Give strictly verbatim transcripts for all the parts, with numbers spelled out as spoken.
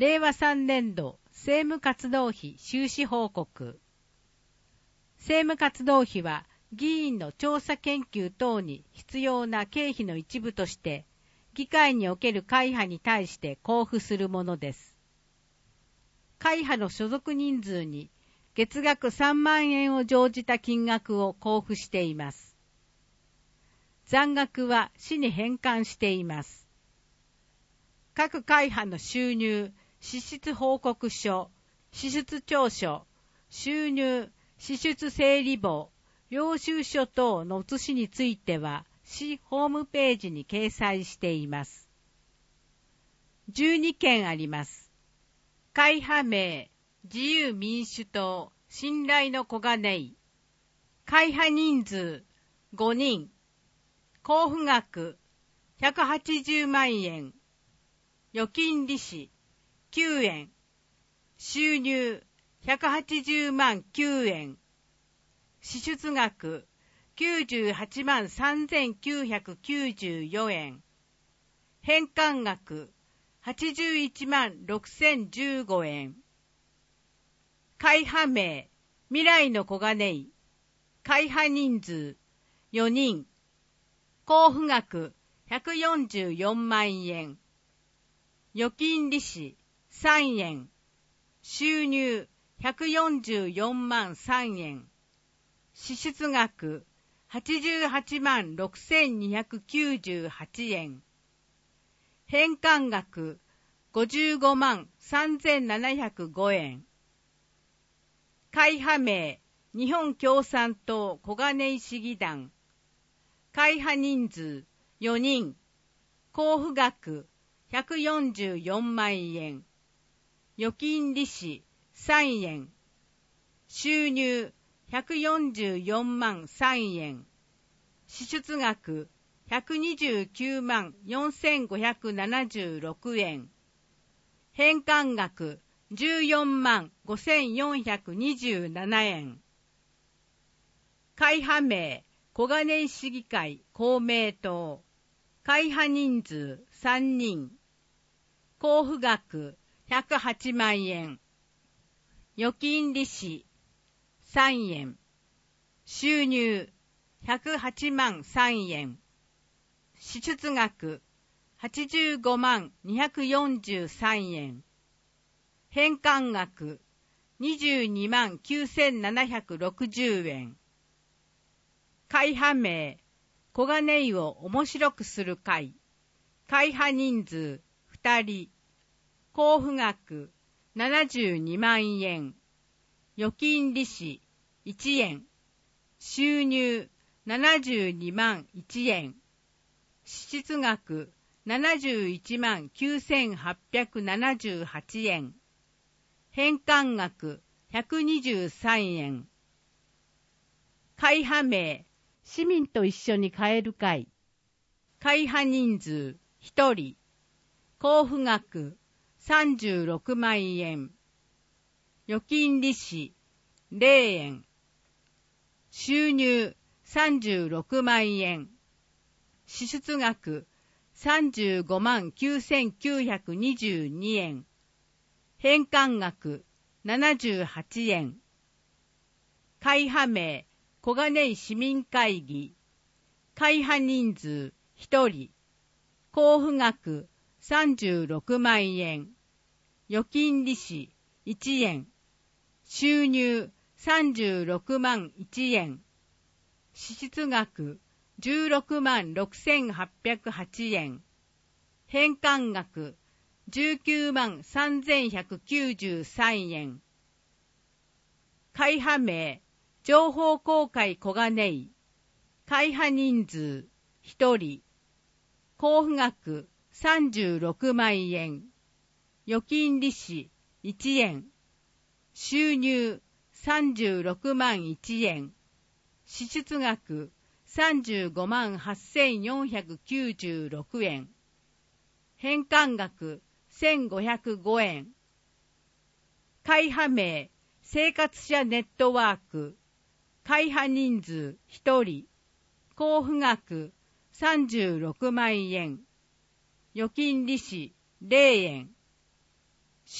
れいわさんねんど政務活動費収支報告。政務活動費は議員の調査研究等に必要な経費の一部として、議会における会派に対して交付するものです。会派の所属人数に月額さんまんえんを乗じた金額を交付しています。残額は市に返還しています。各会派の収入、支出報告書、支出調書、収入、支出整理簿、領収書等の写しについては、市ホームページに掲載しています。じゅうにけんあります。会派名、自由民主党、信頼の小金井。会派人数、ごにん。交付額、ひゃくはちじゅうまんえん。預金利子、きゅうえん。収入、ひゃくはちじゅうまんきゅうえん。支出額、きゅうじゅうはちまんさんぜんきゅうひゃくきゅうじゅうよえん。返還額、はちじゅういちまんろくせんじゅうごえん。会派名、未来の小金井。会派人数、よにん。交付額、ひゃくよんじゅうよんまんえん。預金利子、さんえん。収入、ひゃくよんじゅうよんまんさんえん。支出額、はちじゅうはちまんろくせんにひゃくきゅうじゅうはちえん。返還額、ごじゅうごまんさんぜんななひゃくごえん。会派名、日本共産党小金井市議団。会派人数、よにん。交付額、ひゃくよんじゅうよんまんえん。預金利子、さんえん。収入、ひゃくよんじゅうよんまんさんえん。支出額、ひゃくにじゅうきゅうまんよんせんごひゃくななじゅうろくえん。返還額、じゅうよんまんごせんよんひゃくにじゅうななえん。会派名、小金井市議会公明党。会派人数さんにん。交付額ひゃくはちまんえん。預金利子さんえん。収入ひゃくはちまんさんえん。支出額はちじゅうごまんにひゃくよんじゅうさんえん。返還額にじゅうにまんきゅうせんななひゃくろくじゅうえん。会派名、小金井を面白くする会。会派人数ふたり。交付額ななじゅうにまんえん。預金利子いちえん。収入ななじゅうにまんいちえん。支出額ななじゅういちまんきゅうせんはっぴゃくななじゅうはちえん。返還額ひゃくにじゅうさんえん。会派名、市民と一緒に帰る会。会派人数ひとり。交付額さんじゅうろくまんえん。預金利子れいえん。収入さんじゅうろくまんえん。支出額さんじゅうごまんきゅうせんきゅうひゃくにじゅうにえん。返還額ななじゅうはちえん。会派名、小金井市民会議。会派人数ひとり。交付額さんじゅうろくまんえん。預金利子いちえん。収入さんじゅうろくまんいちえん。支出額じゅうろくまんろくせんはっぴゃくはちえん。返還額じゅうきゅうまんさんぜんひゃくきゅうじゅうさんえん。会派名、情報公開小金井。会派人数ひとり。交付額さんじゅうろくまんえん。預金利子いちえん。収入さんじゅうろくまんいちえん。支出額さんじゅうごまんはっせんよんひゃくきゅうじゅうろくえん。返還額せんごひゃくごえん。会派名、生活者ネットワーク。会派人数ひとり。交付額さんじゅうろくまんえん。預金利子れいえん。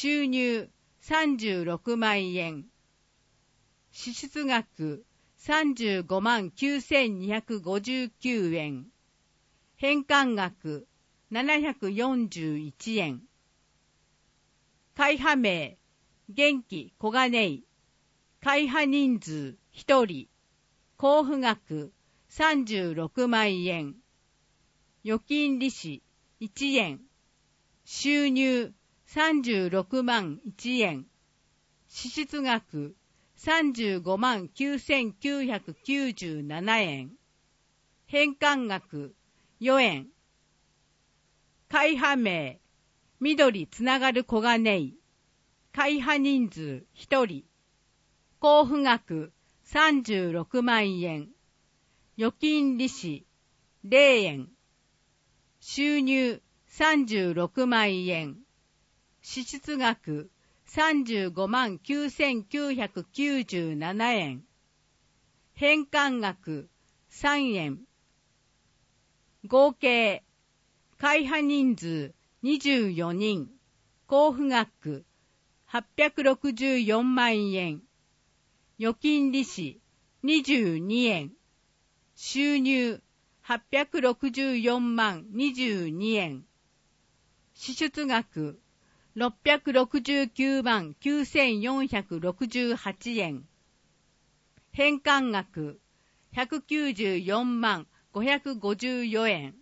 収入さんじゅうろくまんえん、支出額さんじゅうごまんきゅうせんにひゃくごじゅうきゅうえん、返還額ななひゃくよんじゅういちえん、会派名元気小金井、会派人数ひとり、交付額さんじゅうろくまんえん、預金利子いちえん、収入さんじゅうろくまんいちえん、支出額さんじゅうごまんきゅうせんきゅうひゃくきゅうじゅうななえん、返還額よえん、会派名緑つながる小金井、会派人数ひとり、交付額さんじゅうろくまんえん、預金利子れいえん、収入さんじゅうろくまんえん、支出額さんじゅうごまんきゅうせんきゅうひゃくきゅうじゅうななえん、返還額さんえん、合計会派人数にじゅうよにん、交付額はっぴゃくろくじゅうよんまんえん、預金利子にじゅうにえん、収入はっぴゃくろくじゅうよんまんにじゅうにえん、支出額ろっぴゃくろくじゅうきゅうまんきゅうせんよんひゃくろくじゅうはちえん、返還額ひゃくきゅうじゅうよんまんごひゃくごじゅうよえん、